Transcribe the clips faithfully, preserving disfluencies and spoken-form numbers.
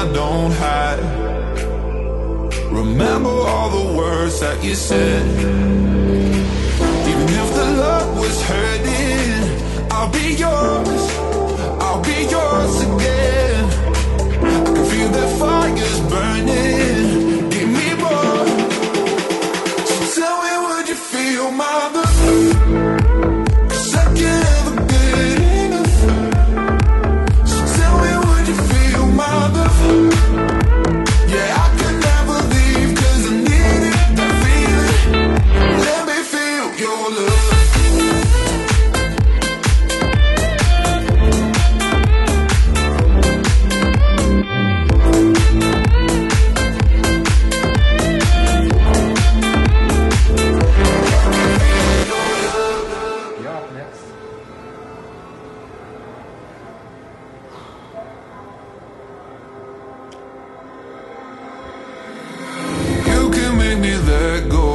I don't hide. Remember all the words that you said. Even if the love was hurting, I'll be yours, I'll be yours again. I can feel the fires burning, give me more. So tell me, would you feel my love? 'Cause I can never get enough. So tell me, would you feel my love? Yeah, I can never leave 'cause I need it, I feel it. Let me feel your love. Let go,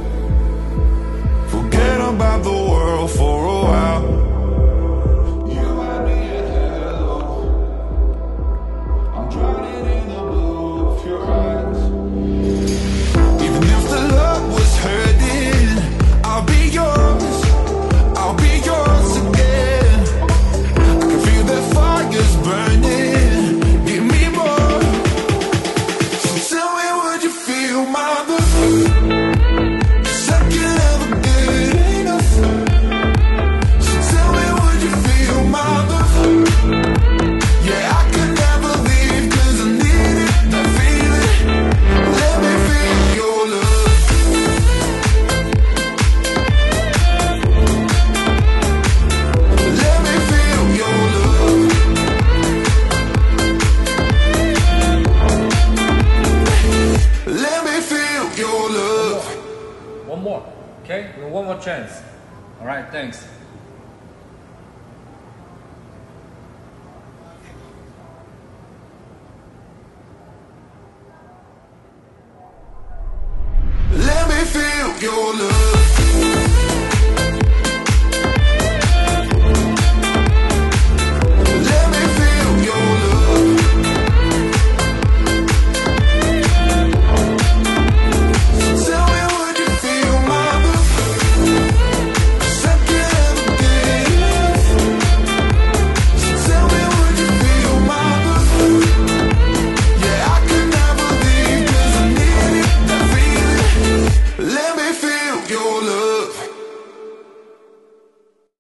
forget about the world for a while. You and me at hello, I'm drowning in the blue of your eyes. Even if the love was hurting, I'll be yours, I'll be yours again. I can feel the fires burning, give me more. So tell me, would you feel my love? 'Cause I can never get enough. So tell me, would you feel my love? Yeah, I can never leave 'cause I need it, I feel it. Let me feel your love. Let me feel your love. Let me feel your love. One more, okay? One more chance. All right, thanks.